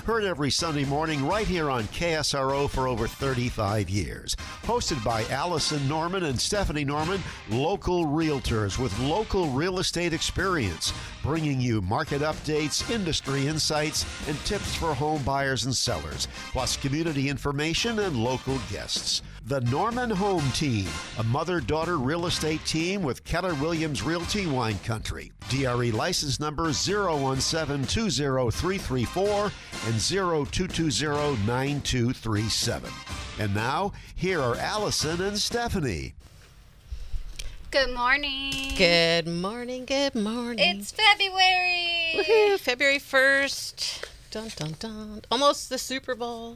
Heard every Sunday morning right here on KSRO for over 35 years. Hosted by Allison Norman and Stephanie Norman, local realtors with local real estate experience, bringing you market updates, industry insights, and tips for home buyers and sellers, plus community information and local guests. The Norman Home Team, a mother-daughter real estate team with Keller Williams Realty Wine Country. DRE license number 017-20334 and 0220-9237. And now, here are Allison and Stephanie. Good morning. Good morning, good morning. It's February. Woohoo, February 1st. Dun, dun, dun. Almost the Super Bowl.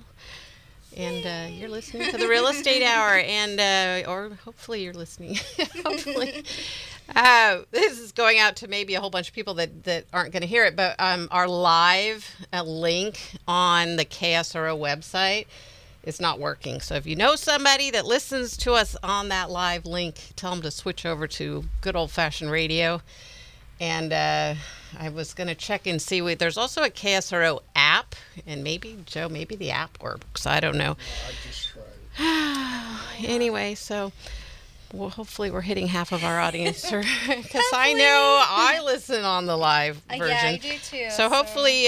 And you're listening to the Real Estate Hour, and or hopefully you're listening. Hopefully. This is going out to maybe a whole bunch of people that aren't going to hear it, but our live link on the KSRO website is not working. So if you know somebody that listens to us on that live link, tell them to switch over to good old-fashioned radio. And I was going to check and see. There's also a KSRO app, and maybe, Joe, maybe the app works. I don't know. I just tried. Anyway, so well, hopefully we're hitting half of our audience, because I know I listen on the live version. Yeah, I do too. So hopefully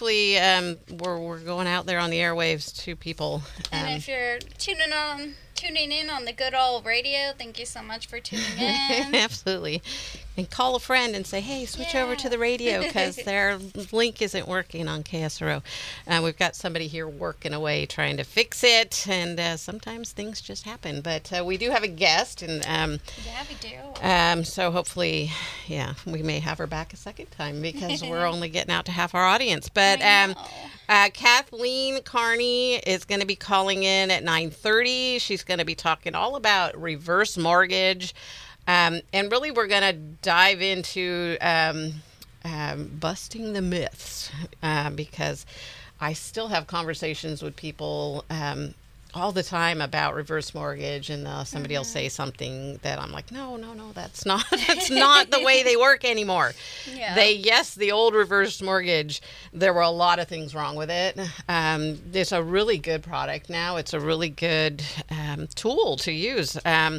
we're going out there on the airwaves to people. And if you're tuning in on the good old radio, thank you so much for tuning in. Absolutely. And call a friend and say, hey, switch over to the radio, because their link isn't working on KSRO. We've got somebody here working away trying to fix it, and sometimes things just happen. But we do have a guest, and yeah, we do. So hopefully, we may have her back a second time, because we're only getting out to half our audience. But Kathleen Carney is going to be calling in at 9:30. She's going to be talking all about reverse mortgage. And really, we're going to dive into busting the myths, because I still have conversations with people all the time about reverse mortgage, and somebody will say something that I'm like, no, that's not the way they work anymore. Yeah. The old reverse mortgage, there were a lot of things wrong with it. It's a really good product now. It's a really good tool to use.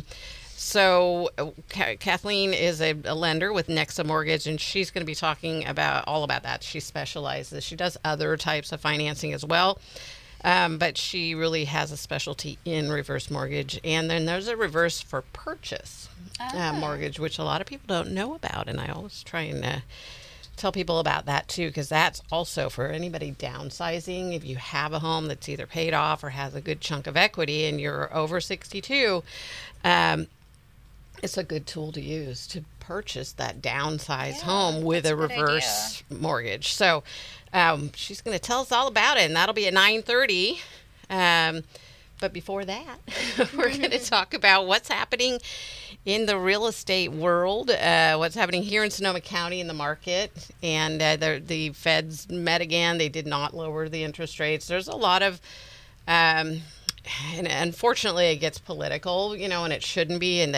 So Kathleen is a lender with Nexa Mortgage, and she's going to be talking all about that. She specializes. She does other types of financing as well, but she really has a specialty in reverse mortgage. And then there's a reverse for purchase mortgage, which a lot of people don't know about, and I always try and tell people about that too, because that's also for anybody downsizing. If you have a home that's either paid off or has a good chunk of equity and you're over 62, it's a good tool to use to purchase that downsized home with a reverse mortgage. So she's going to tell us all about it, and that'll be at 9:30. But before that, we're going to talk about what's happening in the real estate world, what's happening here in Sonoma County in the market. And the Feds met again. They did not lower the interest rates. There's a lot of and unfortunately, it gets political, and it shouldn't be. And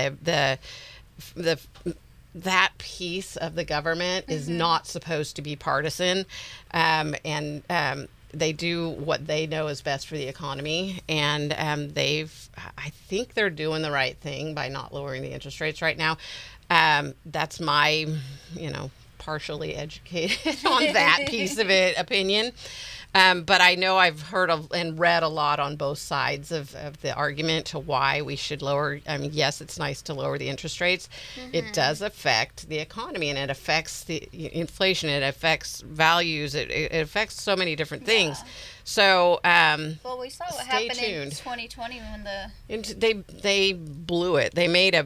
that piece of the government is not supposed to be partisan, and they do what they know is best for the economy. And I think they're doing the right thing by not lowering the interest rates right now. That's my, partially educated on that piece of it opinion. But I know I've heard and read a lot on both sides of the argument to why we should lower. I mean, yes, it's nice to lower the interest rates. It does affect the economy, and it affects the inflation. It affects values. It affects so many different things. So, well, we saw what happened in 2020 when they blew it. They made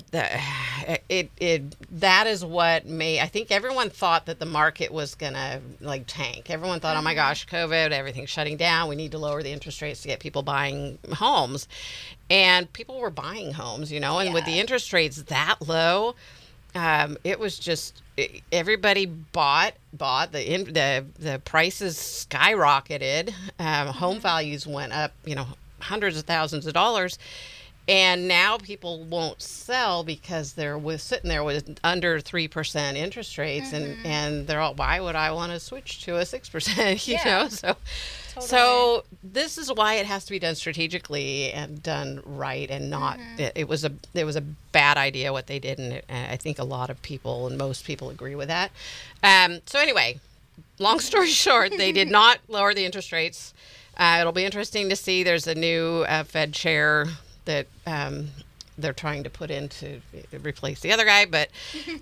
that is what made. I think everyone thought that the market was gonna tank. Everyone thought, oh my gosh, COVID, everything's shutting down. We need to lower the interest rates to get people buying homes, and people were buying homes, And with the interest rates that low, it was just everybody bought. The prices skyrocketed. Home values went up, hundreds of thousands of dollars. And now people won't sell because they're sitting there with under 3% interest rates, and they're all, why would I want to switch to a 6%? You know, so. Totally. So this is why it has to be done strategically and done right, and not. It was a bad idea what they did, and I think a lot of people and most people agree with that. So anyway, long story short, they did not lower the interest rates. It'll be interesting to see. There's a new Fed chair that they're trying to put in to replace the other guy, but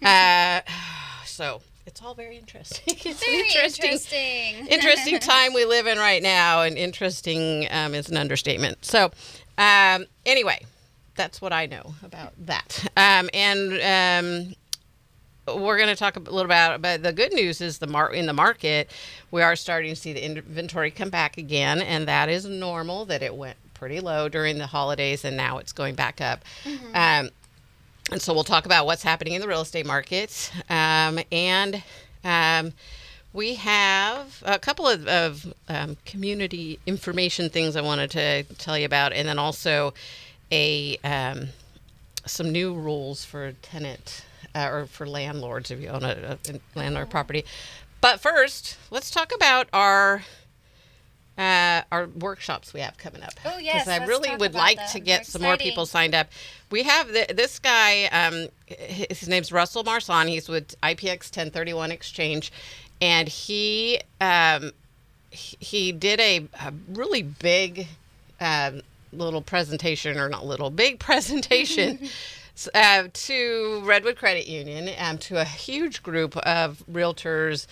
so. It's all very interesting. It's Very interesting time we live in right now, and interesting is an understatement. So, anyway, that's what I know about that. We're going to talk a little about. But the good news is in the market, we are starting to see the inventory come back again, and that is normal. That it went pretty low during the holidays, and now it's going back up. And so we'll talk about what's happening in the real estate markets. We have a couple of community information things I wanted to tell you about, and then also some new rules for tenant or for landlords if you own a landlord property. But first, let's talk about our workshops we have coming up. Oh, yes. Because I let's really talk would about like them. to get They're some more exciting. people signed up. We have this guy, his name's Russell Marsan. He's with IPX 1031 Exchange. And he did a really big little presentation, or not little, big presentation to Redwood Credit Union, to a huge group of realtors,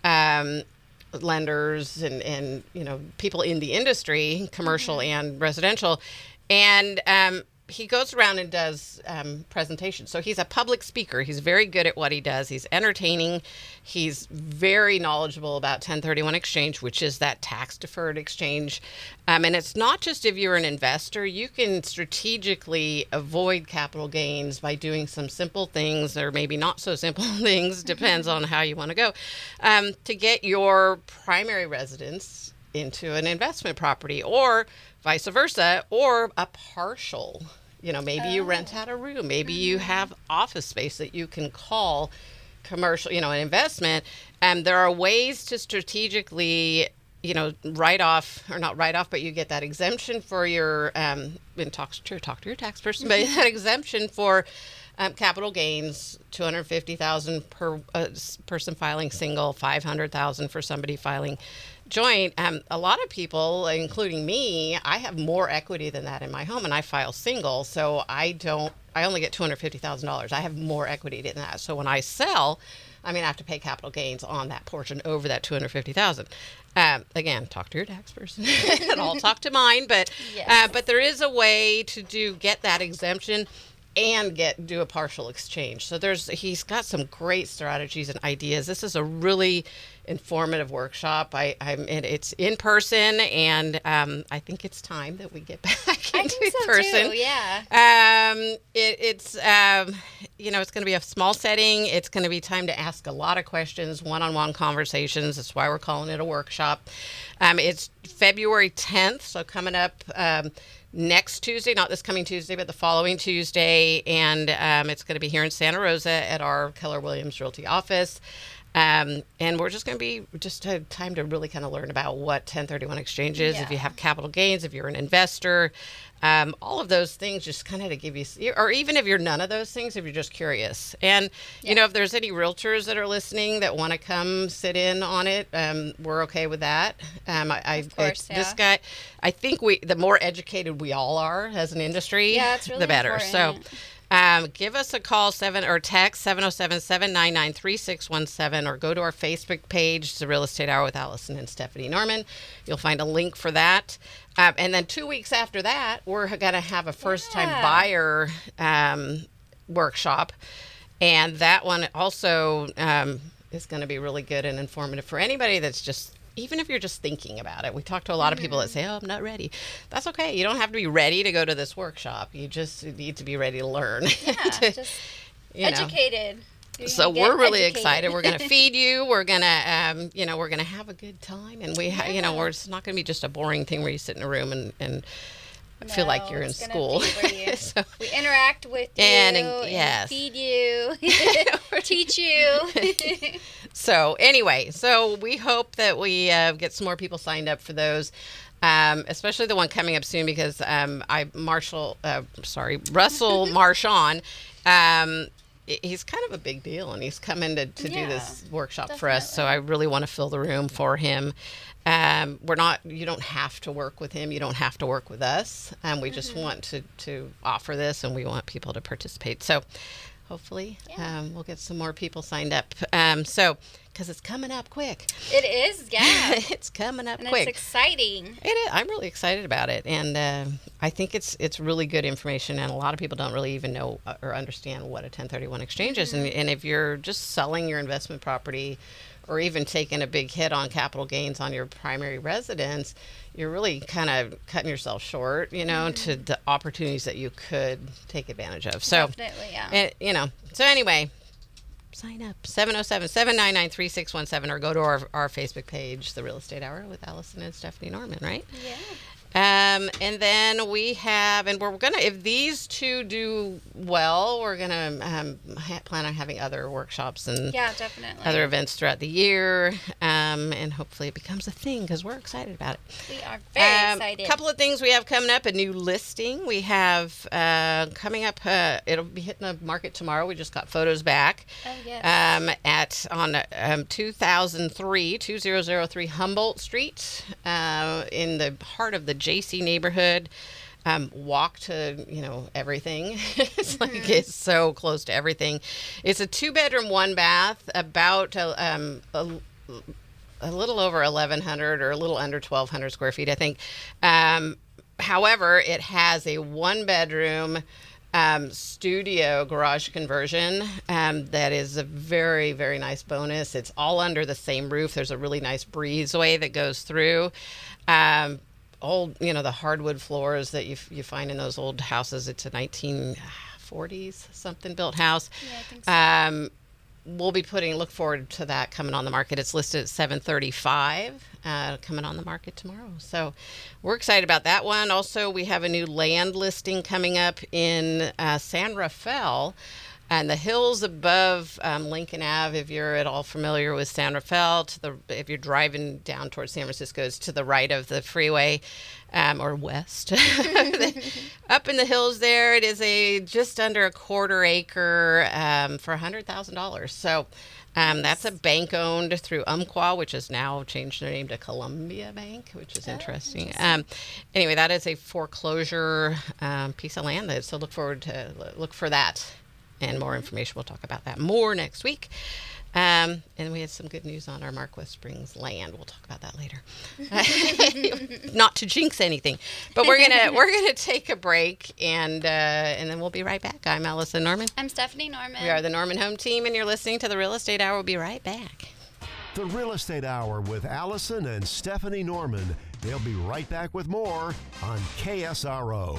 lenders, and people in the industry, commercial and residential, and he goes around and does presentations. So he's a public speaker. He's very good at what he does. He's entertaining. He's very knowledgeable about 1031 exchange, which is that tax deferred exchange. And it's not just if you're an investor. You can strategically avoid capital gains by doing some simple things, or maybe not so simple things, depends on how you want to go, to get your primary residence into an investment property, or vice versa, or a partial. Maybe you rent out a room. Maybe you have office space that you can call commercial, an investment. And there are ways to strategically, write off, or not write off, but you get that exemption for your, talk to your tax person, but that exemption for capital gains, $250,000 per person filing single, $500,000 for somebody filing joint. A lot of people, including me, I have more equity than that in my home, and I file single, so I only get $250,000. I have more equity than that. So when I sell, I have to pay capital gains on that portion over that $250,000. Again, talk to your tax person, and I'll talk to mine. But Yes. But there is a way to get that exemption and do a partial exchange. So he's got some great strategies and ideas. This is a really informative workshop. It's in person, and I think it's time that we get back I into think so person. too, yeah. It's going to be a small setting. It's going to be time to ask a lot of questions, one-on-one conversations. That's why we're calling it a workshop. It's February 10th, so coming up next Tuesday, not this coming Tuesday, but the following Tuesday, and it's going to be here in Santa Rosa at our Keller Williams Realty office. And we're just going to be a time to really kind of learn about what 1031 exchange is, if you have capital gains, if you're an investor, all of those things, just kind of to give you, or even if you're none of those things, if you're just curious. And, if there's any realtors that are listening that want to come sit in on it, we're okay with that. Of course, This guy, I think the more educated we all are as an industry, it's really the better. important. So give us a call or text 707-799-3617, or go to our Facebook page, The Real Estate Hour with Allison and Stephanie Norman. You'll find a link for that. And then 2 weeks after that, we're going to have a first-time buyer workshop. And that one also is going to be really good and informative for anybody that's just, even if you're just thinking about it. We talk to a lot of people that say, I'm not ready. That's okay. You don't have to be ready to go to this workshop. You just need to be ready to learn. Just educated. So we're really excited. We're going to feed you. We're going to, we're going to have a good time. And it's not going to be just a boring thing where you sit in a room and feel like you're in it's gonna school. favor you. So- We interact with you And, and yes. feed you, teach you. So anyway, so we hope that we get some more people signed up for those, especially the one coming up soon because Russell Marchand, he's kind of a big deal, and he's coming to do this workshop for us. So I really want to fill the room for him. You don't have to work with him. You don't have to work with us. We just want to offer this, and we want people to participate. So hopefully we'll get some more people signed up. Because it's coming up quick. It is, yeah. It's coming up And quick. it's exciting. It is. I'm really excited about it, and I think it's really good information. And a lot of people don't really even know or understand what a 1031 exchange is. And if you're just selling your investment property, or even taking a big hit on capital gains on your primary residence, you're really kind of cutting yourself short, to the opportunities that you could take advantage of. So, Definitely, yeah. So anyway, sign up 707-799-3617 or go to our Facebook page, The Real Estate Hour with Allison and Stephanie Norman, right? Yeah. And then we have, and we're gonna, if these two do well, we're gonna plan on having other workshops and Yeah, definitely. other events throughout the year, and hopefully it becomes a thing because we're excited about it. We are very excited. A couple of things we have coming up. A new listing we have coming up. It'll be hitting the market tomorrow. We just got photos back. Oh, yes. On 2003 Humboldt Street, in the heart of the JC neighborhood. Walk to everything. It's like it's so close to everything. It's a 2-bedroom, 1-bath, about a little over 1,100 or a little under 1,200 square feet, I think. However, it has a 1-bedroom studio garage conversion that is a very, very nice bonus. It's all under the same roof. There's a really nice breezeway that goes through. Old, the hardwood floors that you find in those old houses. It's a 1940s something built house. Yeah, I think so. We'll be look forward to that coming on the market. It's listed at $735, coming on the market tomorrow. So we're excited about that one. Also, we have a new land listing coming up in San Rafael. And the hills above Lincoln Ave, if you're at all familiar with San Rafael, if you're driving down towards San Francisco, it's to the right of the freeway, or west. Up in the hills there, it is just under a 1/4 acre for $100,000. So that's a bank owned through Umpqua, which has now changed their name to Columbia Bank, which is interesting. Anyway, that is a foreclosure piece of land. So look for that. And more information. We'll talk about that more next week. And we had some good news on our Marquess Springs land. We'll talk about that later. Not to jinx anything, but we're gonna take a break, and then we'll be right back. I'm Allison Norman. I'm Stephanie Norman. We are the Norman Home Team, and you're listening to the Real Estate Hour. We'll be right back. The Real Estate Hour with Allison and Stephanie Norman. They'll be right back with more on KSRO.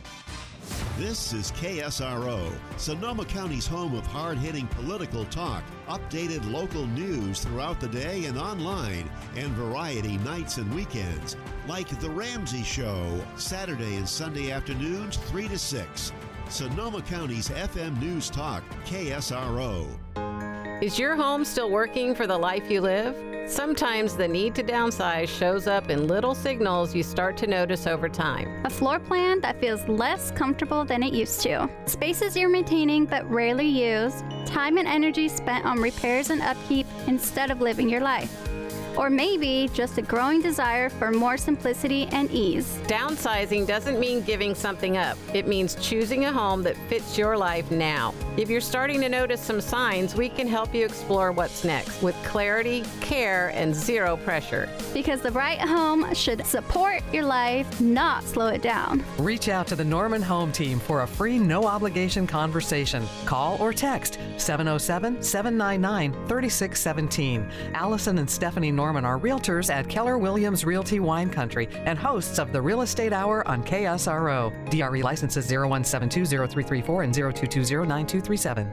This is KSRO, Sonoma County's home of hard-hitting political talk, updated local news throughout the day and online, and variety nights and weekends, like The Ramsey Show, Saturday and Sunday afternoons 3 to 6. Sonoma County's FM News Talk, KSRO. Is your home still working for the life you live? Sometimes the need to downsize shows up in little signals you start to notice over time. A floor plan that feels less comfortable than it used to. Spaces you're maintaining but rarely use. Time and energy spent on repairs and upkeep instead of living your life. Or maybe just a growing desire for more simplicity and ease. Downsizing doesn't mean giving something up. It means choosing a home that fits your life now. If you're starting to notice some signs, we can help you explore what's next with clarity, care, and zero pressure. Because the right home should support your life, not slow it down. Reach out to the Norman Home Team for a free, no-obligation conversation. Call or text 707-799-3617. Allison and Stephanie Norman are realtors at Keller Williams Realty Wine Country and hosts of the Real Estate Hour on KSRO. DRE licenses 01720334 and 02209237.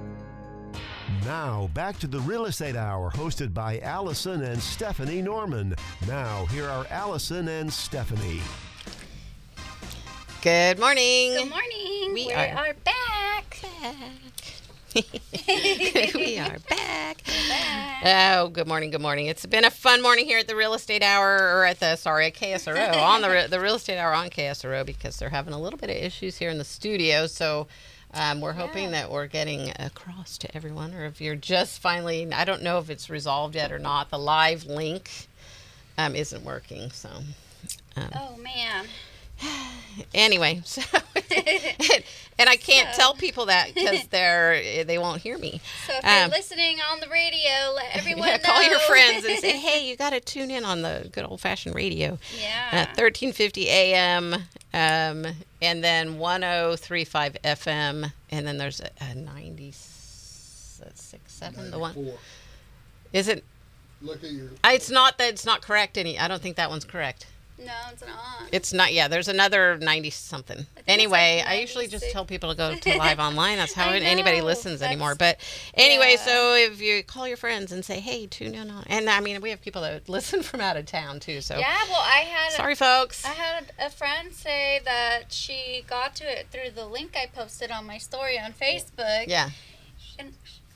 Now, back to the Real Estate Hour, hosted by Allison and Stephanie Norman. Now, here are Allison and Stephanie. Good morning. Good morning. We We are are back. We are back. Oh, good morning. Good morning. It's been a fun morning here at the Real Estate Hour, or at KSRO, on the Real Estate Hour on KSRO, because they're having a little bit of issues here in the studio. So we're hoping that we're getting across to everyone, or if you're just finally, I don't know if it's resolved yet or not, the live link isn't working. So, Oh, man. anyway, so and I can't tell people that because they won't hear me. So if you're listening on the radio, let everyone know. Call your friends and say, hey, you got to tune in on the good old-fashioned radio. Yeah. 1350 AM, and then 1035 FM, and then there's a 96.7, the one. 94. Is it? Look at your. It's not that it's not correct. I don't think that one's correct. No, it's not. It's not. Yeah, there's another 90-something. Anyway, I usually just 96. tell people to go to live online. That's how I anybody know. listens anymore. But anyway, Yeah. so if you call your friends and say, hey, tune in on. And I mean, we have people that listen from out of town, too. So Yeah, well, I had sorry, folks. I had a friend say that she got to it through the link I posted on my story on Facebook. Yeah. And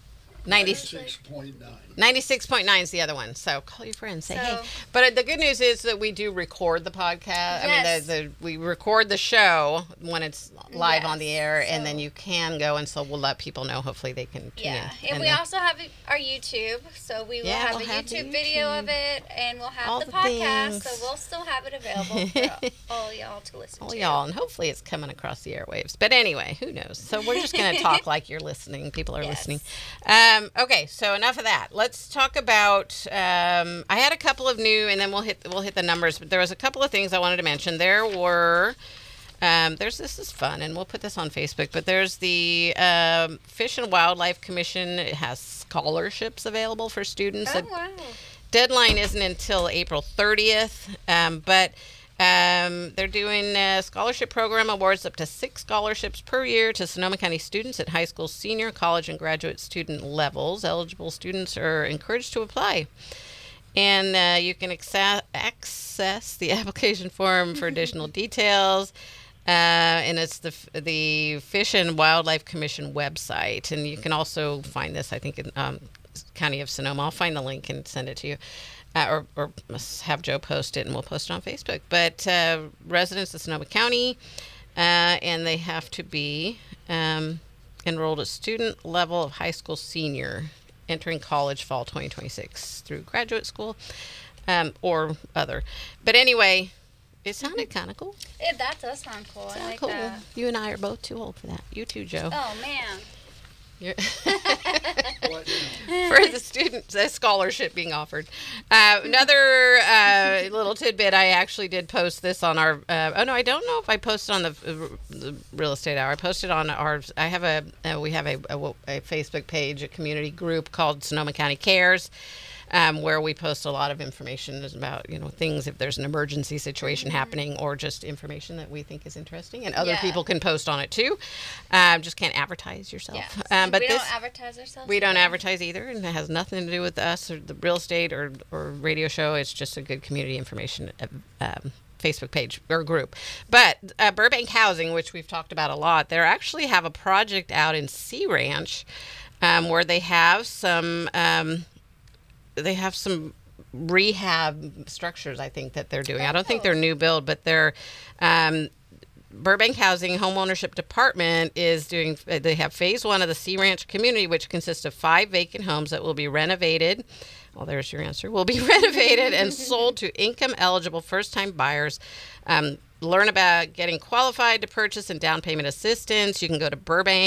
96.9. 96.9 is the other one. So call your friends. Say, hey. So- But the good news is that we do record the podcast. Yes. I mean, we record the show when it's live on the Yes. air, and then So- you can go, and so we'll let people know. Hopefully they can tune Yeah, in. and we then- also have our YouTube, so we will have we'll a have the YouTube video YouTube. of it, and we'll have All the the podcast, things. so we'll still have it available for all y'all to listen All to. y'all, and hopefully it's coming across the airwaves. But anyway, who knows? So we're just going to talk like you're listening. People are Yes. listening. Okay, so enough of that. Let's talk about. I had a couple of new, and then we'll hit the numbers. But there was a couple of things I wanted to mention. There were. This is fun, and we'll put this on Facebook. But there's the Fish and Wildlife Commission. It has scholarships available for students. Oh, wow. Deadline isn't until April 30th, but they're doing a scholarship program, awards up to 6 scholarships per year to Sonoma County students at high school, senior, college, and graduate student levels. Eligible students are encouraged to apply. And you can access the application form for additional details. And it's the Fish and Wildlife Commission website. And you can also find this, I think, in County of Sonoma. I'll find the link and send it to you. Or have Joe post it, and we'll post it on Facebook. But residents of Sonoma County, and they have to be enrolled at student level of high school senior, entering college fall 2026 through graduate school or other. But anyway, it sounded kind of cool. That does sound cool. I like Cool. that. You and I are both too old for that. You too, Joe. Oh, man. What now? For the students, a scholarship being offered. Another little tidbit, I actually did post this on our, I don't know if I posted on the Real Estate Hour. I posted on ours. We have a Facebook page, a community group called Sonoma County Cares, where we post a lot of information about, things if there's an emergency situation happening, or just information that we think is interesting, and other Yeah. people can post on it too. Just can't advertise yourself. Yeah. But we this, don't advertise ourselves. we don't either. advertise either, and it has nothing to do with us or the real estate or radio show. It's just a good community information Facebook page or group. But Burbank Housing, which we've talked about a lot, they actually have a project out in Sea Ranch where they have some rehab structures, I think, that they're doing. I don't think they're new build, but they're Burbank Housing Homeownership Department is doing, they have phase 1 of the Sea Ranch community, which consists of 5 vacant homes that will be renovated. Well, there's your answer. Will be renovated and sold to income-eligible first-time buyers. Learn about getting qualified to purchase and down payment assistance. You can go to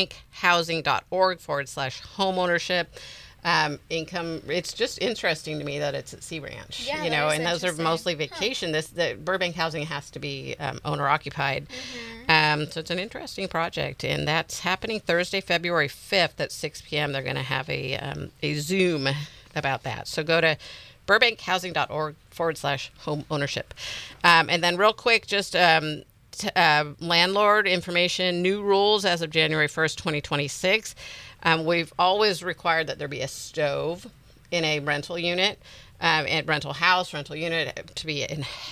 burbankhousing.org/homeownership. Income. It's just interesting to me that it's at Sea Ranch, Yeah, and that is those are interesting. mostly vacation. The Burbank Housing has to be owner occupied. So it's an interesting project, and that's happening Thursday, February 5th at 6 p.m. They're going to have a Zoom about that. So go to burbankhousing.org/home ownership. And then real quick, just landlord information, new rules as of January 1st, 2026. We've always required that there be a stove in a rental unit. and rental house, rental unit to be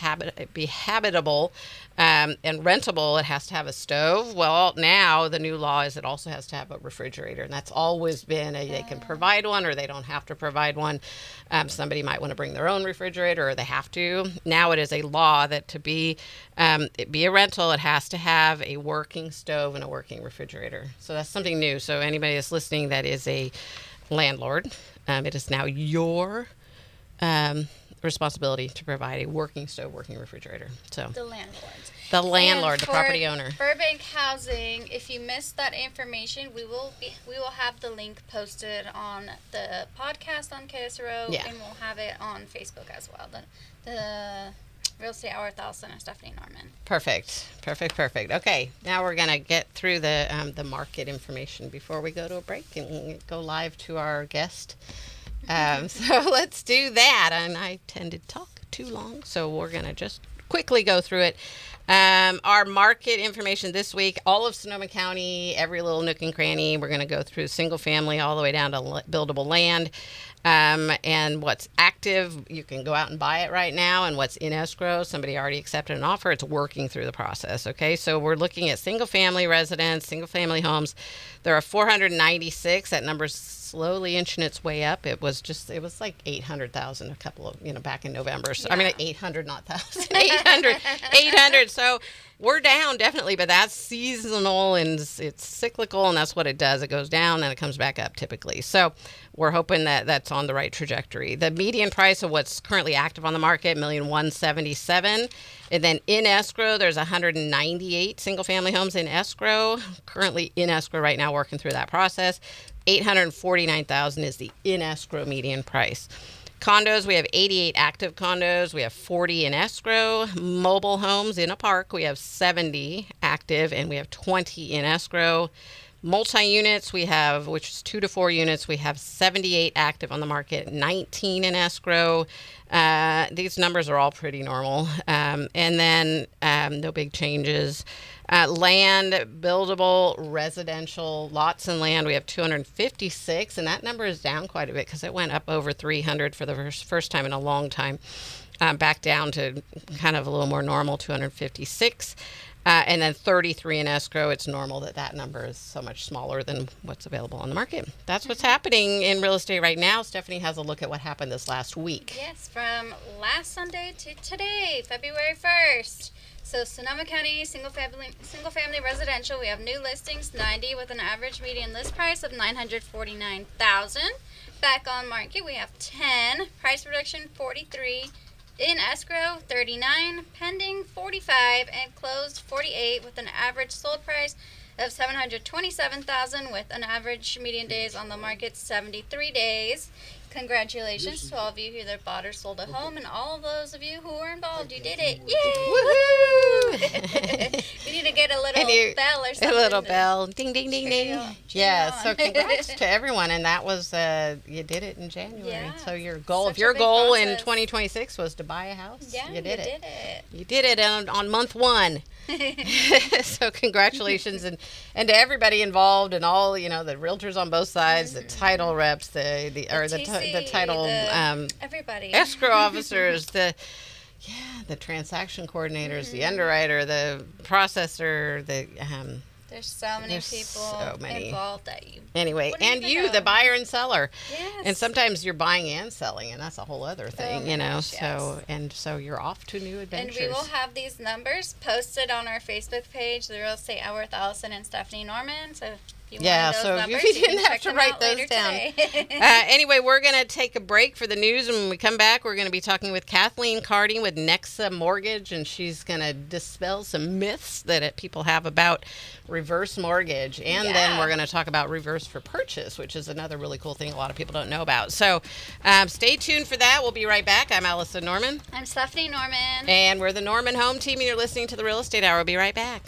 habitable and rentable. It has to have a stove. Well, now the new law is it also has to have a refrigerator, and that's always been they can provide one or they don't have to provide one. Somebody might want to bring their own refrigerator, or they have to. Now it is a law that to be a rental, it has to have a working stove and a working refrigerator. So that's something new. So anybody that's listening that is a landlord, it is now your responsibility to provide a working stove, working refrigerator. So The landlords. the landlord, And the for property owner. Burbank Housing, if you missed that information, we will have the link posted on the podcast on KSRO, Yeah. and we'll have it on Facebook as well. The Real Estate Hour with Allison and Stephanie Norman. Perfect. Okay, now we're gonna get through the market information before we go to a break and go live to our guest. So let's do that. And I tend to talk too long, so we're gonna just quickly go through it. Our market information this week, all of Sonoma County, every little nook and cranny. We're going to go through single family all the way down to buildable land. And what's active, you can go out and buy it right now. And what's in escrow, somebody already accepted an offer. It's working through the process. Okay, so we're looking at single family residents, single family homes. There are 496. That number's slowly inching its way up. It was like 800,000 a couple of, back in November. So, I mean, 800, not 1,000, 800. So we're down definitely, but that's seasonal and it's cyclical, and that's what it does. It goes down and it comes back up typically. So we're hoping that that's on the right trajectory. The median price of what's currently active on the market, $1,177,000. And then in escrow, there's 198 single family homes in escrow. Currently in escrow right now, working through that process. $849,000 is the in escrow median price. Condos, we have 88 active condos. We have 40 in escrow. Mobile homes in a park, we have 70 active, and we have 20 in escrow. Multi-units, we have, which is 2 to 4 units, we have 78 active on the market, 19 in escrow. These numbers are all pretty normal. And then no big changes. Land, buildable, residential, lots and land, we have 256, and that number is down quite a bit because it went up over 300 for the first time in a long time, back down to kind of a little more normal, 256. And then 33 in escrow. It's normal that number is so much smaller than what's available on the market. That's what's happening in real estate right now. Stephanie has a look at what happened this last week. Yes, from last Sunday to today, February 1st. So Sonoma County single family residential, we have new listings 90 with an average median list price of $949,000. Back on market, we have 10. Price reduction 43. In escrow, 39, pending 45, and closed 48 with an average sold price of $727,000 with an average median days on the market 73 days. Congratulations to all of you who either bought or sold a home, and all of those of you who were involved. You did it! Yay! Woohoo! We need to get a little bell or something. A little bell. Ding, ding, ding, ding. Yeah, on. so congrats to everyone. And that was, you did it in January. Yeah, So your goal, if such a your big goal in process. 2026 was to buy a house, Yeah, you did it. it. You did it on month 1. So congratulations and to everybody involved and all, the realtors on both sides, the title reps, the title everybody. escrow officers, the transaction coordinators, the underwriter, the processor, There's so many There's people so many. involved that you. anyway, Wouldn't and even you, know. the buyer and seller. Yes. And sometimes you're buying and selling, and that's a whole other thing, my gosh, so you're off to new And adventures. we will have these numbers posted on our Facebook page, The Real Estate Hour with Allison and Stephanie Norman. So if you Yeah, wanted those so if numbers, you you can didn't have check to them write out those later down. today. Anyway, we're going to take a break for the news, and when we come back, we're going to be talking with Kathleen Carding with Nexa Mortgage, and she's going to dispel some myths that people have about reverse mortgage. And then we're going to talk about reverse for purchase, which is another really cool thing a lot of people don't know about. So stay tuned for that. We'll be right back. I'm Allison Norman. I'm Stephanie Norman. And we're the Norman Home Team, and you're listening to the Real Estate Hour. We'll be right back.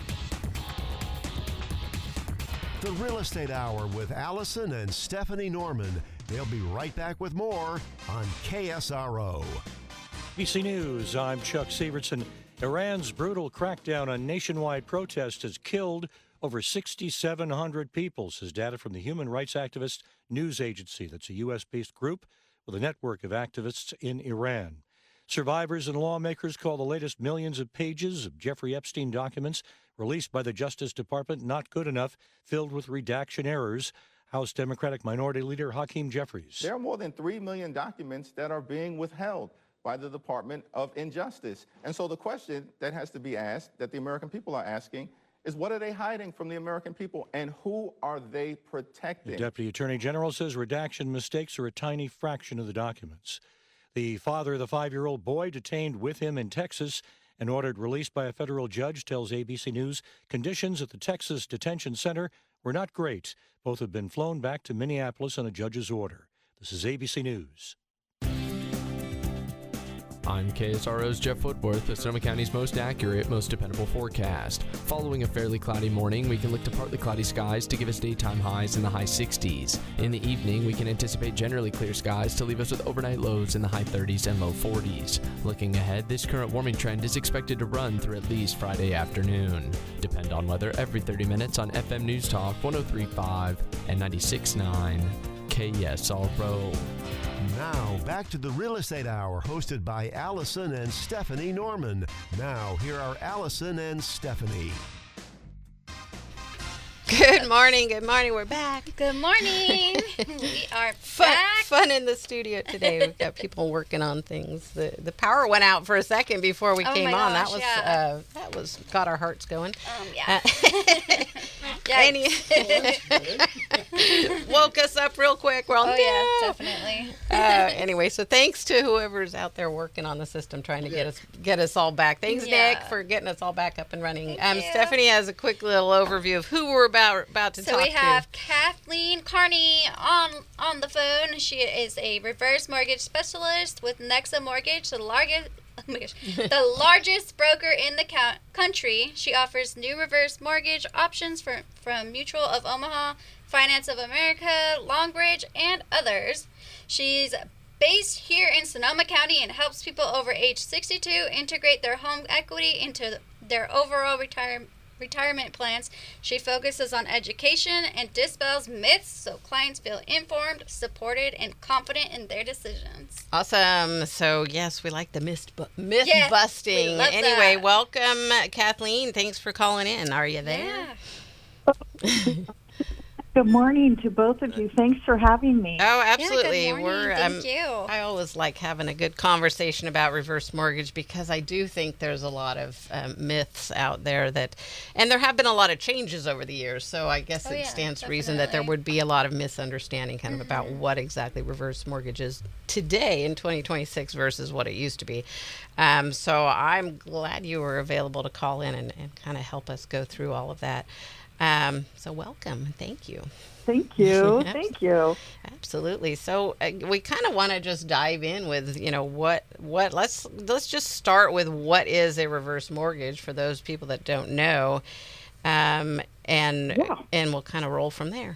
The Real Estate Hour with Allison and Stephanie Norman. They'll be right back with more on KSRO. ABC News, I'm Chuck Severson. Iran's brutal crackdown on nationwide protests has killed over 6,700 people, says data from the human rights activist news agency. That's a U.S.-based group with a network of activists in Iran. Survivors and lawmakers call the latest millions of pages of Jeffrey Epstein documents released by the Justice Department not good enough, filled with redaction errors. House Democratic Minority Leader Hakeem Jeffries. There are more than 3 million documents that are being withheld by the Department of Injustice. And so the question that has to be asked, that the American people are asking, is what are they hiding from the American people, and who are they protecting? The Deputy Attorney General says redaction mistakes are a tiny fraction of the documents. The father of the 5-year-old boy detained with him in Texas and ordered released by a federal judge tells ABC News conditions at the Texas Detention Center were not great. Both have been flown back to Minneapolis on a judge's order. This is ABC News. I'm KSRO's Jeff Woodworth with Sonoma County's most accurate, most dependable forecast. Following a fairly cloudy morning, we can look to partly cloudy skies to give us daytime highs in the high 60s. In the evening, we can anticipate generally clear skies to leave us with overnight lows in the high 30s and low 40s. Looking ahead, this current warming trend is expected to run through at least Friday afternoon. Depend on weather every 30 minutes on FM News Talk 103.5 and 96.9 KSRO. Now, back to the Real Estate Hour, hosted by Allison and Stephanie Norman. Now, here are Allison and Stephanie. Good morning. We're back. Good morning. We are Fun, back. fun in the studio today. We've got people working on things. The power went out for a second before we came on. Gosh, That was got our hearts going. Yeah. Woke us up real quick. We're all definitely. Anyway, so thanks to whoever's out there working on the system, trying to get us all back. Thanks, Nick, for getting us all back up and running. Stephanie has a quick little overview of who we're about to talk to. So we have Kathleen Carney on the phone. She is a reverse mortgage specialist with Nexa Mortgage, the largest broker in the country. She offers new reverse mortgage options from Mutual of Omaha, Finance of America, Longbridge, and others. She's based here in Sonoma County and helps people over age 62 integrate their home equity into their overall retirement plans. She focuses on education and dispels myths so clients feel informed, supported, and confident in their decisions. Awesome. So, yes, we like the myth busting. We love anyway, that. welcome, Kathleen. Thanks for calling in. Are you there? Yeah. Good morning to both of you. Thanks for having me. Oh, absolutely. Yeah, good morning. Thank you. I always like having a good conversation about reverse mortgage because I do think there's a lot of myths out there and there have been a lot of changes over the years. So I guess it stands to reason that there would be a lot of misunderstanding kind of about what exactly reverse mortgage is today in 2026 versus what it used to be. So I'm glad you were available to call in and kind of help us go through all of that. So welcome. Thank you. Thank you. Thank you. Absolutely. So we kind of want to just dive in with, what let's just start with what is a reverse mortgage for those people that don't know. And we'll kind of roll from there.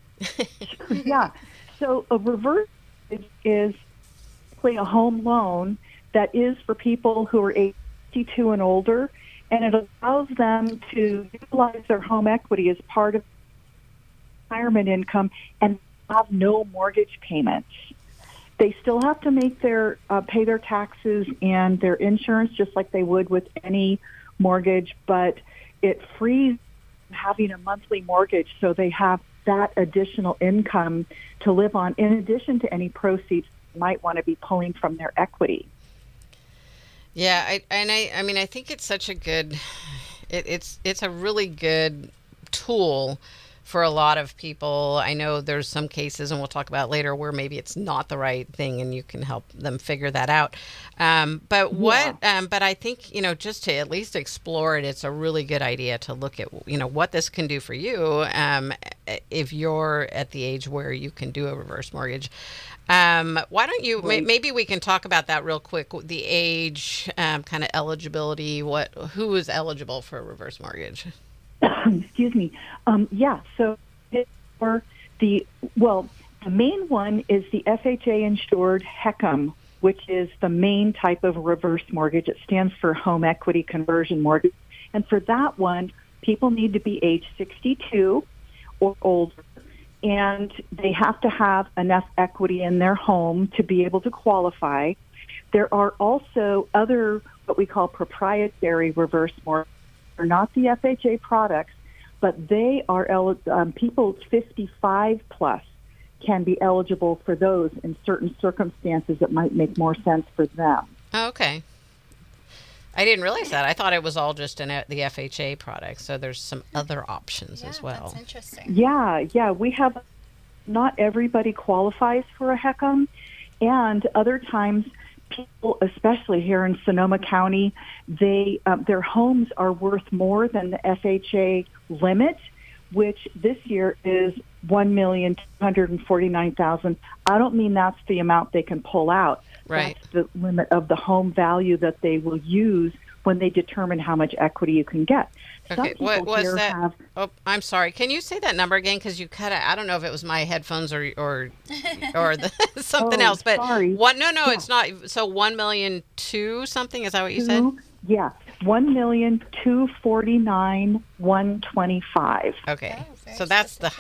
Yeah. So a reverse mortgage is basically a home loan that is for people who are 82 and older, and it allows them to utilize their home equity as part of retirement income and have no mortgage payments. They still have to make pay their taxes and their insurance just like they would with any mortgage, but it frees having a monthly mortgage so they have that additional income to live on in addition to any proceeds they might want to be pulling from their equity. Yeah, I mean, I think it's such a good, it's a really good tool for a lot of people. I know there's some cases, and we'll talk about later, where maybe it's not the right thing, and you can help them figure that out. But I think, just to at least explore it, it's a really good idea to look at, what this can do for you if you're at the age where you can do a reverse mortgage. Why don't you, maybe we can talk about that real quick, the age, kind of eligibility, who is eligible for a reverse mortgage? Excuse me. So the main one is the FHA insured HECM, which is the main type of reverse mortgage. It stands for home equity conversion mortgage. And for that one, people need to be age 62 or older. and they have to have enough equity in their home to be able to qualify. There are also other what we call proprietary reverse mortgages. They're not the FHA products, but they are people 55 plus can be eligible for those in certain circumstances that might make more sense for them. Oh, okay. I didn't realize that. I thought it was all just the FHA products. So there's some other options as well. That's interesting. Yeah. We have, not everybody qualifies for a HECM, and other times people, especially here in Sonoma County, their homes are worth more than the FHA limit, which this year is $1,249,000. I don't mean that's the amount they can pull out. Right. That's the limit of the home value that they will use when they determine how much equity you can get. Okay, what was that? Oh, I'm sorry. Can you say that number again? Because you cut it. I don't know if it was my headphones or something else. But sorry. It's not. So 1,200,000 something. Is that what you said? Yeah, 1,249,125. Okay, so that's the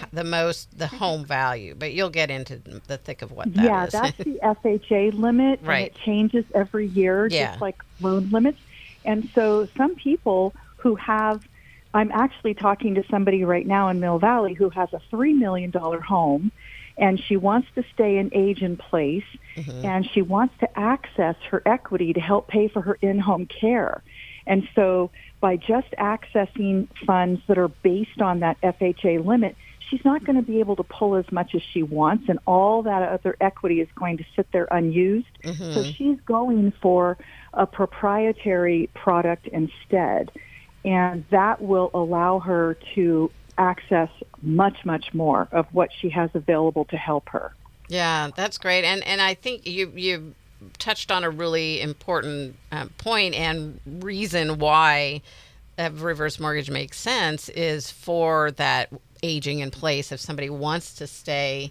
home value. But you'll get into the thick of what that is. Yeah, that's the FHA limit, right? And it changes every year, just like loan limits. And so some people who have, I'm actually talking to somebody right now in Mill Valley who has a $3 million home, and she wants to stay in age in place, and she wants to access her equity to help pay for her in-home care. And so by just accessing funds that are based on that FHA limit, she's not going to be able to pull as much as she wants, and all that other equity is going to sit there unused. So she's going for a proprietary product instead, and that will allow her to access much, much more of what she has available to help her. Yeah, that's great. And I think you touched on a really important point and reason why a reverse mortgage makes sense is for that aging in place. If somebody wants to stay,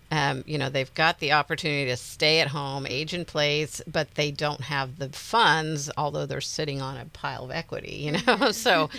they've got the opportunity to stay at home, age in place, but they don't have the funds, although they're sitting on a pile of equity, So,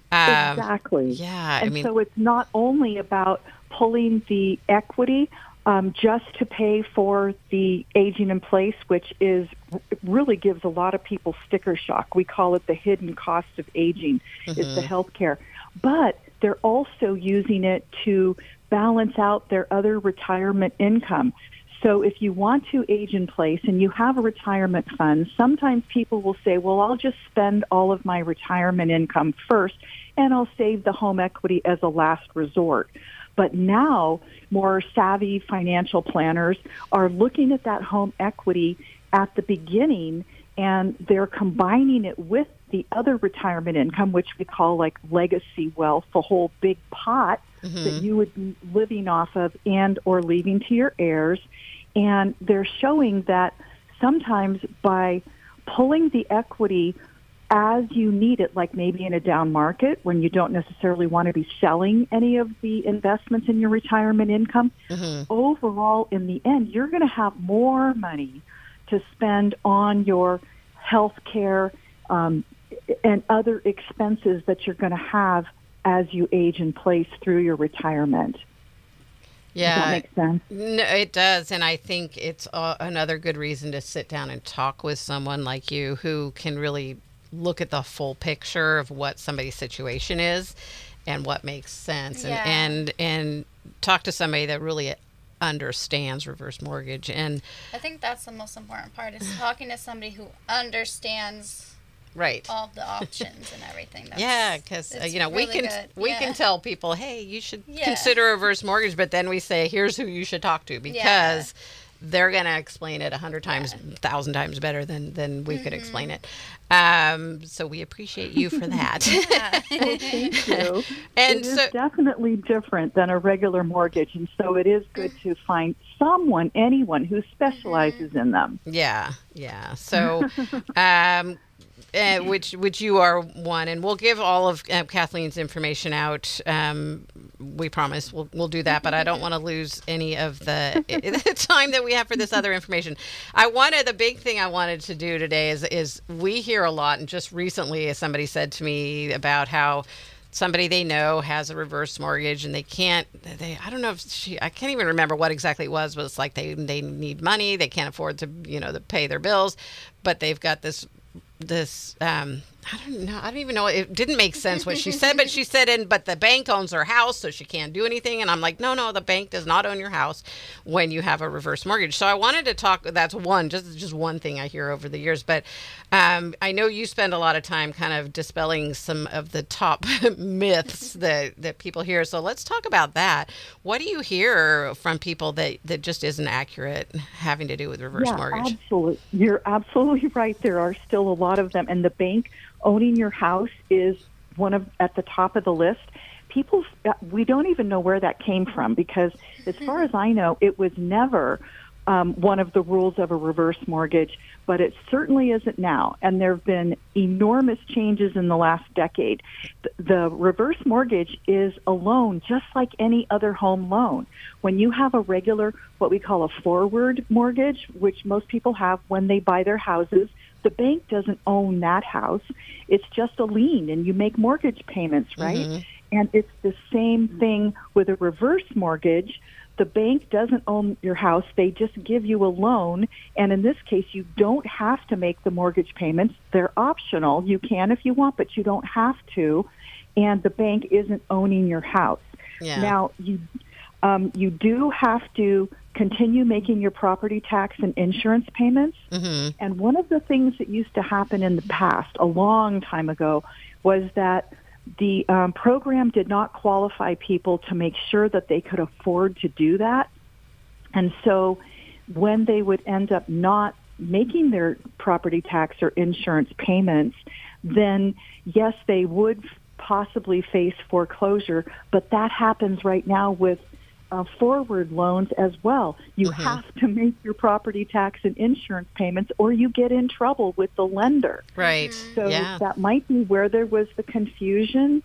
exactly. Yeah. And so it's not only about pulling the equity just to pay for the aging in place, which really gives a lot of people sticker shock. We call it the hidden cost of aging, is the health care. But they're also using it to balance out their other retirement income. So if you want to age in place and you have a retirement fund, sometimes people will say, well, I'll just spend all of my retirement income first and I'll save the home equity as a last resort. But now more savvy financial planners are looking at that home equity at the beginning, and they're combining it with the other retirement income, which we call like legacy wealth, the whole big pot that you would be living off of and or leaving to your heirs. And they're showing that sometimes by pulling the equity as you need it, like maybe in a down market when you don't necessarily want to be selling any of the investments in your retirement income, overall, in the end, you're going to have more money to spend on your health care and other expenses that you're going to have as you age in place through your retirement. Yeah. Does that make sense? No, it does. And I think it's another good reason to sit down and talk with someone like you who can really look at the full picture of what somebody's situation is and what makes sense, and talk to somebody that really understands reverse mortgage. And I think that's the most important part, is talking to somebody who understands all the options and everything. Because we can tell people, hey, you should consider a reverse mortgage, but then we say, here's who you should talk to, because they're going to explain it 100 times, 1,000 times better than we could explain it. So we appreciate you for that. Well, thank you. And it is definitely different than a regular mortgage, and so it is good to find anyone who specializes in them. Yeah. So, which you are one, and we'll give all of Kathleen's information out. We promise we'll do that, but I don't want to lose any of the time that we have for this other information. The big thing I wanted to do today is we hear a lot, and just recently somebody said to me about how somebody they know has a reverse mortgage and I don't know if I can't even remember what exactly it was, but it's like they need money. They can't afford to, to pay their bills, but they've got this I don't know. I don't even know. It didn't make sense what she said, but she said, but the bank owns her house, so she can't do anything. And I'm like, no, the bank does not own your house when you have a reverse mortgage. So I wanted to talk. That's just one thing I hear over the years. But I know you spend a lot of time kind of dispelling some of the top myths that people hear. So let's talk about that. What do you hear from people that just isn't accurate having to do with reverse mortgage? Absolutely. You're absolutely right. There are still a lot of them. And the bank owning your house is at the top of the list. People, we don't even know where that came from, because as far as I know, it was never one of the rules of a reverse mortgage, but it certainly isn't now. And there have been enormous changes in the last decade. The reverse mortgage is a loan just like any other home loan. When you have a regular, what we call a forward mortgage, which most people have when they buy their houses, the bank doesn't own that house. It's just a lien, and you make mortgage payments, right? Mm-hmm. And it's the same thing with a reverse mortgage. The bank doesn't own your house. They just give you a loan. And in this case, you don't have to make the mortgage payments. They're optional. You can if you want, but you don't have to. And the bank isn't owning your house. Yeah. Now, you do have to continue making your property tax and insurance payments. Mm-hmm. And one of the things that used to happen in the past, a long time ago, was that the program did not qualify people to make sure that they could afford to do that. And so when they would end up not making their property tax or insurance payments, then yes, they would possibly face foreclosure. But that happens right now with forward loans as well. You mm-hmm. have to make your property tax and insurance payments, or you get in trouble with the lender. Right. So that might be where there was the confusion.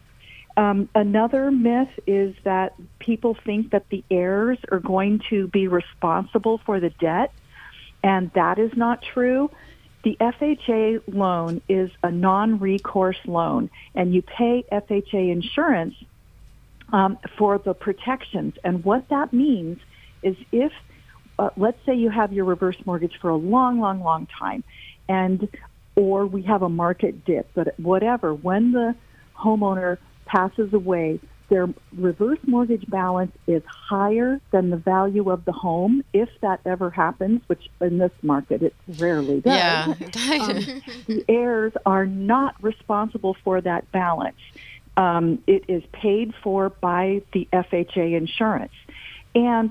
Another myth is that people think that the heirs are going to be responsible for the debt, and that is not true. The FHA loan is a non-recourse loan, and you pay FHA insurance for the protections. And what that means is if, let's say you have your reverse mortgage for a long, long, long time, or we have a market dip, but whatever, when the homeowner passes away, their reverse mortgage balance is higher than the value of the home, if that ever happens, which in this market it rarely does. Yeah. The heirs are not responsible for that balance. It is paid for by the FHA insurance. And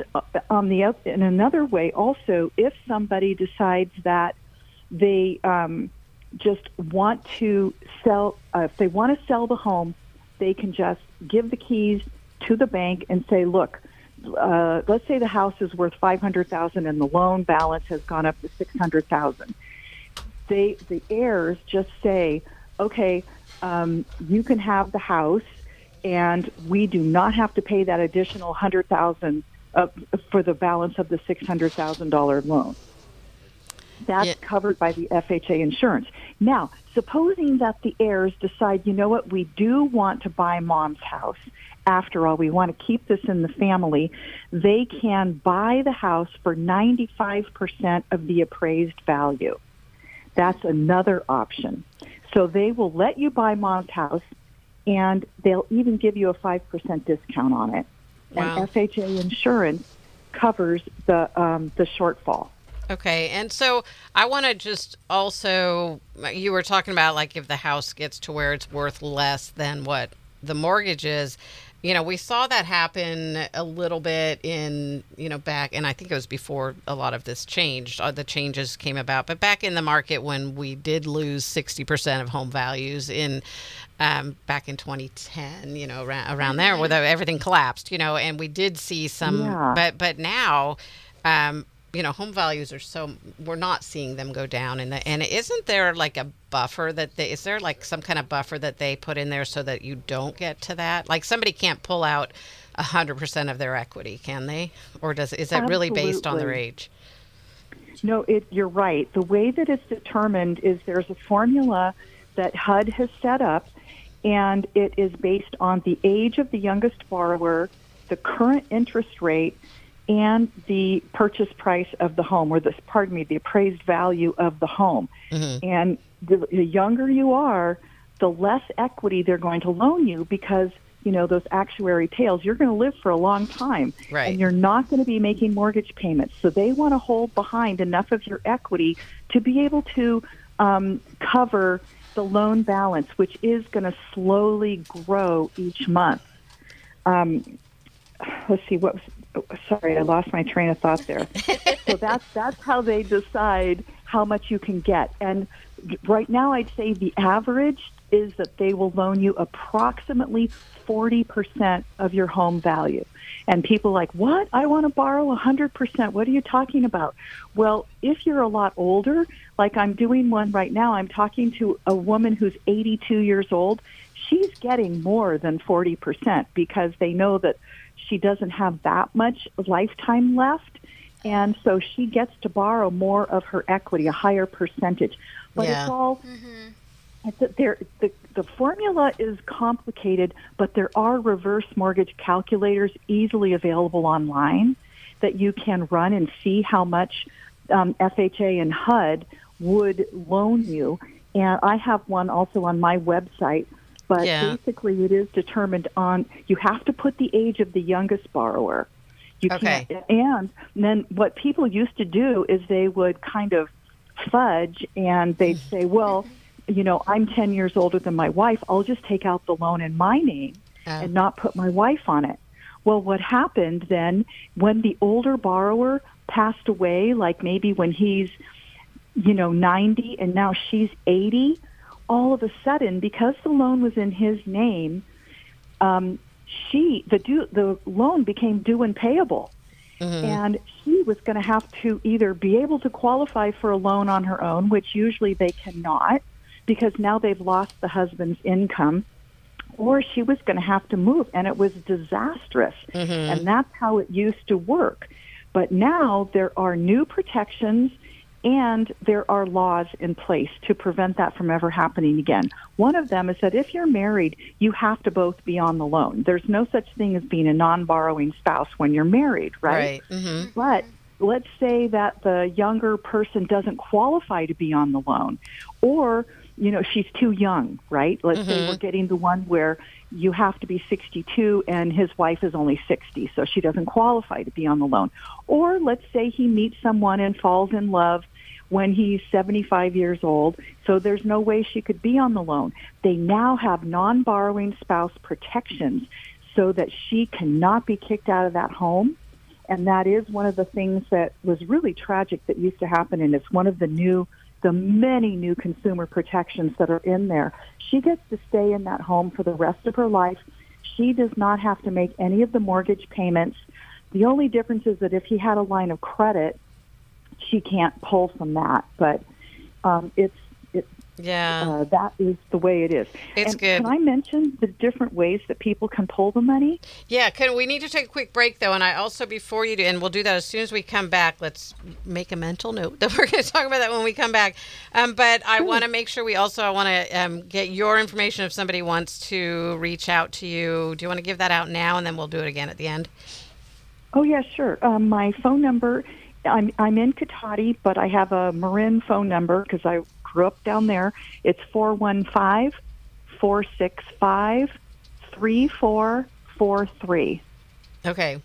in another way, also, if somebody decides that they just want to sell, if they want to sell the home, they can just give the keys to the bank and say, look, let's say the house is worth $500,000 and the loan balance has gone up to $600,000. The heirs just say, okay, you can have the house, and we do not have to pay that additional $100,000 for the balance of the $600,000 loan. That's covered by the FHA insurance. Now, supposing that the heirs decide, you know what, we do want to buy mom's house. After all, we want to keep this in the family. They can buy the house for 95% of the appraised value. That's another option. So they will let you buy mom's house, and they'll even give you a 5% discount on it. Wow. And FHA insurance covers the shortfall. Okay, and so I want to just also, you were talking about like if the house gets to where it's worth less than what the mortgage is. You know, we saw that happen a little bit in, back, and I think it was before a lot of this changed, the changes came about, but back in the market when we did lose 60% of home values in back in 2010, around there, where everything collapsed, and we did see some, but now, home values are we're not seeing them go down. And isn't there like a buffer is there like some kind of buffer that they put in there so that you don't get to that? Like somebody can't pull out 100% of their equity, can they? Or is that really based on their age? No, you're right. The way that it's determined is there's a formula that HUD has set up, and it is based on the age of the youngest borrower, the current interest rate, and the purchase price of the home, or the appraised value of the home. And the younger you are, the less equity they're going to loan you, because those actuary tales, you're going to live for a long time, right? And you're not going to be making mortgage payments. So they want to hold behind enough of your equity to be able to cover the loan balance, which is going to slowly grow each month. Let's see, sorry, I lost my train of thought there. So that's how they decide how much you can get. And right now, I'd say the average is that they will loan you approximately 40% of your home value. And people are like, what? I want to borrow 100%. What are you talking about? Well, if you're a lot older, like I'm doing one right now, I'm talking to a woman who's 82 years old. She's getting more than 40% because they know that she doesn't have that much lifetime left. And so she gets to borrow more of her equity, a higher percentage. But it's all... The formula is complicated, but there are reverse mortgage calculators easily available online that you can run and see how much FHA and HUD would loan you. And I have one also on my website, but basically it is determined on, you have to put the age of the youngest borrower. You can't, and then what people used to do is they would kind of fudge and they'd say, well, I'm 10 years older than my wife. I'll just take out the loan in my name and not put my wife on it. Well, what happened then when the older borrower passed away, like maybe when he's, 90 and now she's 80, all of a sudden, because the loan was in his name, the loan became due and payable. And she was going to have to either be able to qualify for a loan on her own, which usually they cannot, because now they've lost the husband's income, or she was going to have to move, and it was disastrous. And that's how it used to work. But now there are new protections, and there are laws in place to prevent that from ever happening again. One of them is that if you're married, you have to both be on the loan. There's no such thing as being a non-borrowing spouse when you're married, right? But let's say that the younger person doesn't qualify to be on the loan, or she's too young, right? Let's say we're getting the one where you have to be 62 and his wife is only 60, so she doesn't qualify to be on the loan. Or let's say he meets someone and falls in love when he's 75 years old, so there's no way she could be on the loan. They now have non-borrowing spouse protections so that she cannot be kicked out of that home. And that is one of the things that was really tragic that used to happen, and it's one of the many new consumer protections that are in there. She gets to stay in that home for the rest of her life. She does not have to make any of the mortgage payments. The only difference is that if he had a line of credit, she can't pull from that. But that is the way it is. It's good. Can I mention the different ways that people can pull the money? Yeah, we need to take a quick break, though, and I also, before you do, and we'll do that as soon as we come back, let's make a mental note that we're going to talk about that when we come back. But I want to make sure I want to get your information if somebody wants to reach out to you. Do you want to give that out now, and then we'll do it again at the end? Oh, yeah, sure. My phone number, I'm in Cotati, but I have a Marin phone number because I grew up down there. It's 415-465-3443. Okay,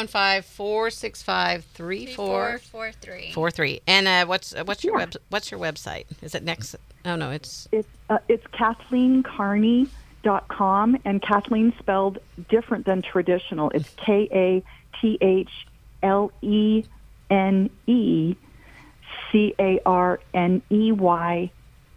415-465-3443. And what's your website? Is it next? Oh no, it's KathleenCarney.com, and Kathleen spelled different than traditional. It's KathleenCarney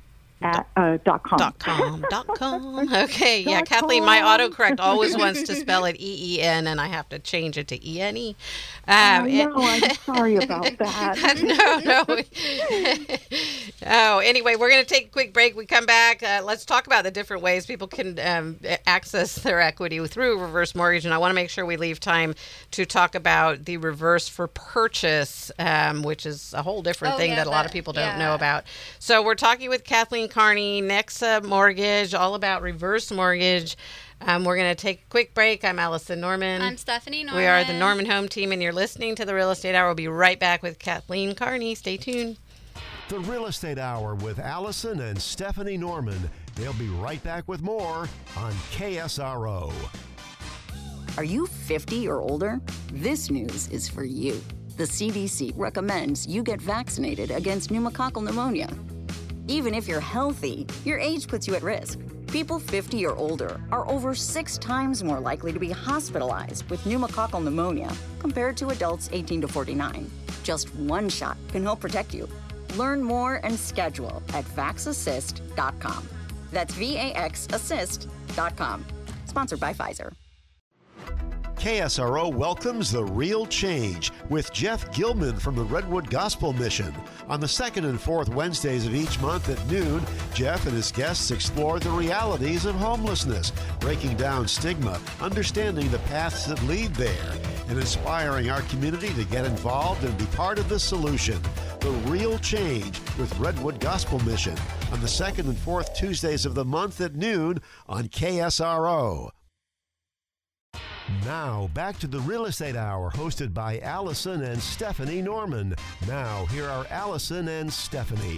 .com. Okay, yeah, Kathleen, my autocorrect always wants to spell it EEN, and I have to change it to ENE. I'm sorry about that. No. Oh, anyway, we're going to take a quick break. We come back. Let's talk about the different ways people can access their equity through reverse mortgage. And I want to make sure we leave time to talk about the reverse for purchase, which is a whole different thing that a lot of people don't know about. So we're talking with Kathleen Carney, Nexa Mortgage, all about reverse mortgage. We're going to take a quick break. I'm Allison Norman. I'm Stephanie Norman. We are the Norman Home Team, and you're listening to the Real Estate Hour. We'll be right back with Kathleen Carney. Stay tuned. The Real Estate Hour with Allison and Stephanie Norman. They'll be right back with more on KSRO. Are you 50 or older? This news is for you. The CDC recommends you get vaccinated against pneumococcal pneumonia. Even if you're healthy, your age puts you at risk. People 50 or older are over 6 times more likely to be hospitalized with pneumococcal pneumonia compared to adults 18 to 49. Just one shot can help protect you. Learn more and schedule at vaxassist.com. That's VAXassist.com. Sponsored by Pfizer. KSRO welcomes The Real Change with Jeff Gilman from the Redwood Gospel Mission. On the second and fourth Wednesdays of each month at noon, Jeff and his guests explore the realities of homelessness, breaking down stigma, understanding the paths that lead there, and inspiring our community to get involved and be part of the solution. The Real Change with Redwood Gospel Mission on the second and fourth Tuesdays of the month at noon on KSRO. Now, back to the Real Estate Hour, hosted by Allison and Stephanie Norman. Now, here are Allison and Stephanie.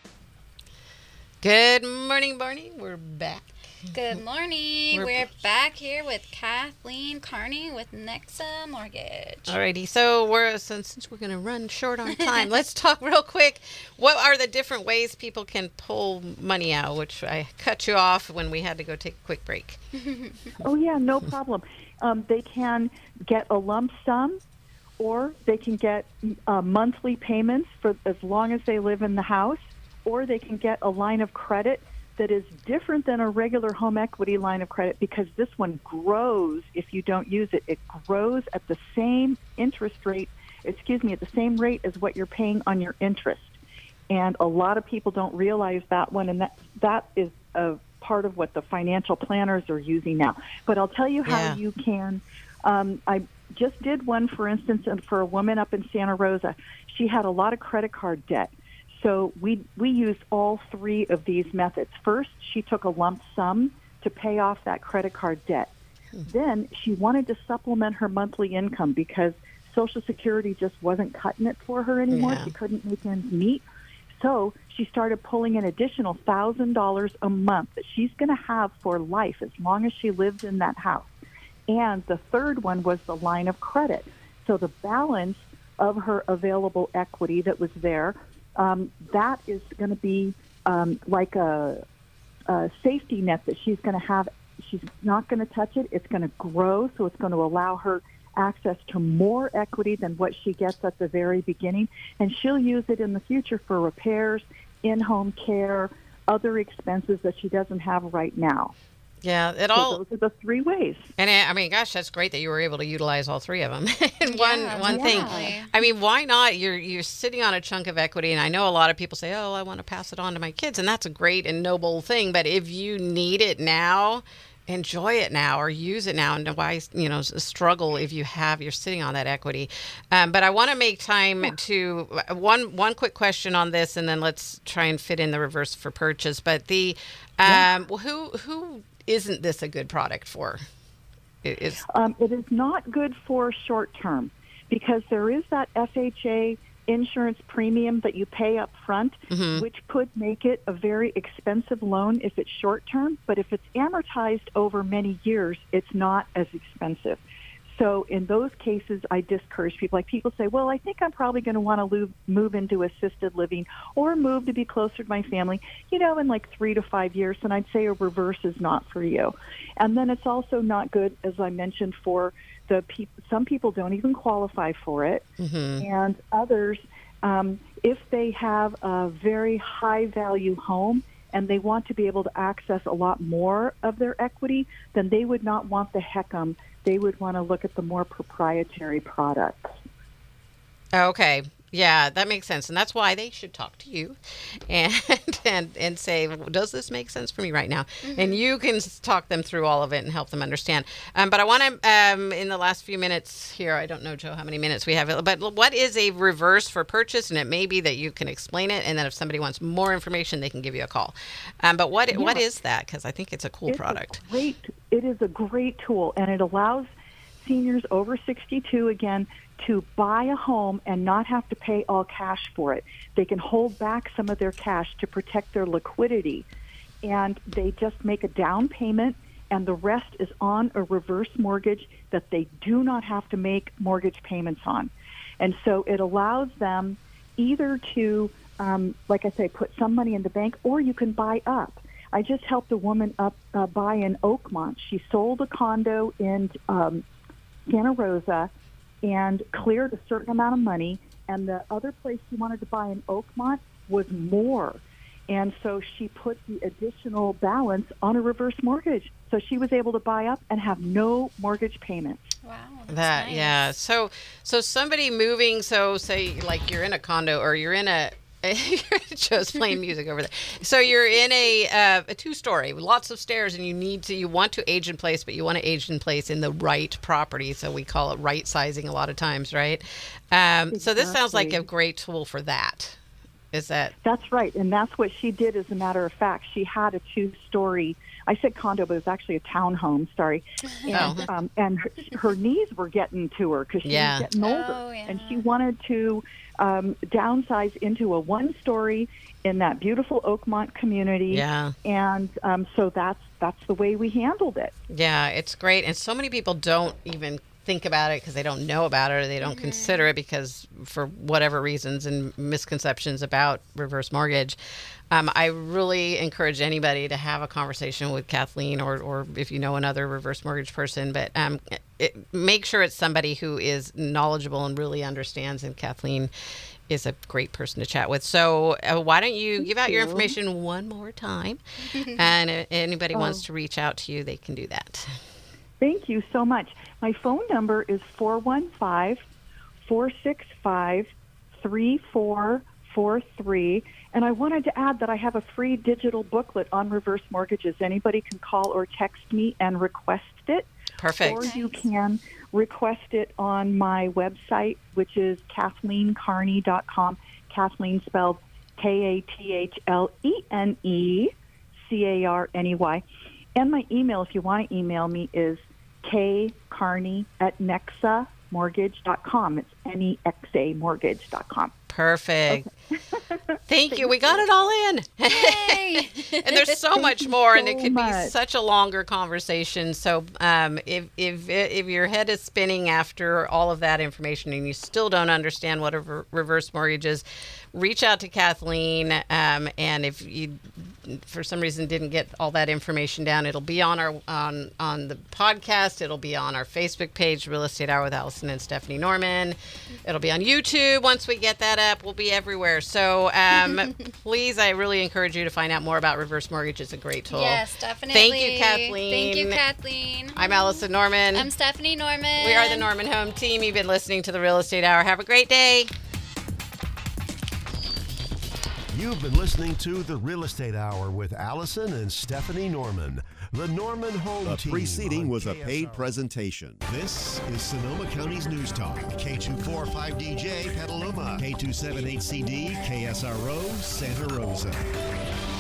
Good morning, Barney. We're back. Good morning. We're back here with Kathleen Carney with Nexa Mortgage. Alrighty, so since we're going to run short on time, let's talk real quick. What are the different ways people can pull money out? Which I cut you off when we had to go take a quick break. Oh yeah, no problem. They can get a lump sum, or they can get monthly payments for as long as they live in the house, or they can get a line of credit that is different than a regular home equity line of credit, because this one grows if you don't use it. It grows at the same interest rate, at the same rate as what you're paying on your interest. And a lot of people don't realize that one, and that is a part of what the financial planners are using now. But I'll tell you how you can. I just did one, for instance, and for a woman up in Santa Rosa. She had a lot of credit card debt. So we used all 3 of these methods. First, she took a lump sum to pay off that credit card debt. Then she wanted to supplement her monthly income because Social Security just wasn't cutting it for her anymore. She couldn't make ends meet. So she started pulling an additional $1,000 a month that she's going to have for life as long as she lives in that house. And the third one was the line of credit. So the balance of her available equity that was there, that is going to be like a safety net that she's going to have. She's not going to touch it. It's going to grow, so it's going to allow her access to more equity than what she gets at the very beginning, and she'll use it in the future for repairs, in-home care, other expenses that she doesn't have right now. Yeah, those are the 3 ways. And I mean, gosh, that's great that you were able to utilize all 3 of them in one thing. I mean, why not? You're sitting on a chunk of equity, and I know a lot of people say, "Oh, I want to pass it on to my kids," and that's a great and noble thing. But if you need it now, enjoy it now or use it now, and why struggle if you're sitting on that equity. But I want to make time to one quick question on this, and then let's try and fit in the reverse for purchase. But the who isn't this a good product for? It is not good for short term, because there is that FHA insurance premium that you pay up front, which could make it a very expensive loan if it's short term. But if it's amortized over many years, it's not as expensive. So in those cases, I discourage people. Like, people say, well, I think I'm probably going to want to move into assisted living or move to be closer to my family, in like 3 to 5 years. And I'd say a reverse is not for you. And then it's also not good, as I mentioned, for the people. Some people don't even qualify for it. And others, if they have a very high value home and they want to be able to access a lot more of their equity, then they would not want the HECM. They would want to look at the more proprietary products. Okay. Yeah, that makes sense, and that's why they should talk to you, and say, does this make sense for me right now? And you can talk them through all of it and help them understand. But I want to, in the last few minutes here, I don't know, Joe, how many minutes we have, but what is a reverse for purchase? And it may be that you can explain it, and then if somebody wants more information, they can give you a call. But what is that? Because I think it's a cool product. It is a great tool, and it allows seniors over 62, again, to buy a home and not have to pay all cash for it. They can hold back some of their cash to protect their liquidity, and they just make a down payment, and the rest is on a reverse mortgage that they do not have to make mortgage payments on. And so it allows them either to, like I say, put some money in the bank, or you can buy up. I just helped a woman buy in Oakmont. She sold a condo in Santa Rosa and cleared a certain amount of money, and the other place she wanted to buy in Oakmont was more. And so she put the additional balance on a reverse mortgage. So she was able to buy up and have no mortgage payments. Wow. That, nice. Yeah. So somebody moving, so say like you're in a condo or you're in a, Joe's playing music over there. So you're in a 2-story, lots of stairs, and you want to age in place, but you want to age in place in the right property. So we call it right sizing a lot of times, right? Exactly. So this sounds like a great tool for that. Is that? That's right, and that's what she did. As a matter of fact, she had a 2-story. I said condo, but it was actually a townhome. Sorry, and her knees were getting to her because she was getting older, and she wanted to downsize into a 1-story in that beautiful Oakmont community. Yeah. And so that's the way we handled it. Yeah, it's great. And so many people don't even think about it because they don't know about it, or they don't consider it because for whatever reasons and misconceptions about reverse mortgage. I really encourage anybody to have a conversation with Kathleen or if you know another reverse mortgage person, but make sure it's somebody who is knowledgeable and really understands, and Kathleen is a great person to chat with. So why don't you give out your information one more time, and if anybody wants to reach out to you, they can do that. Thank you so much. My phone number is 415-465-3443. And I wanted to add that I have a free digital booklet on reverse mortgages. Anybody can call or text me and request it. Perfect. Or you can request it on my website, which is KathleenCarney.com. Kathleen spelled KATHLENECARNEY. And my email, if you want to email me, is kcarney@nexamortgage.com. It's NEXA mortgage.com. Perfect. Okay. Thank you. We got it all in. Yay! And there's so much more, and it could be such a longer conversation. So if your head is spinning after all of that information and you still don't understand what a reverse mortgage is, reach out to Kathleen. And if you, for some reason, didn't get all that information down, it'll be on our on the podcast. It'll be on our Facebook page, Real Estate Hour with Allison and Stephanie Norman. It'll be on YouTube once we get that up. We'll be everywhere. So please, I really encourage you to find out more about reverse mortgage. It's a great tool. Yes, definitely. Thank you, Kathleen. Thank you, Kathleen. I'm Allison Norman. I'm Stephanie Norman. We are the Norman Home Team. You've been listening to the Real Estate Hour. Have a great day. You've been listening to the Real Estate Hour with Allison and Stephanie Norman. The Norman Home Team. The preceding was a paid presentation. This is Sonoma County's News Talk. K245DJ Petaluma. K278CD KSRO Santa Rosa.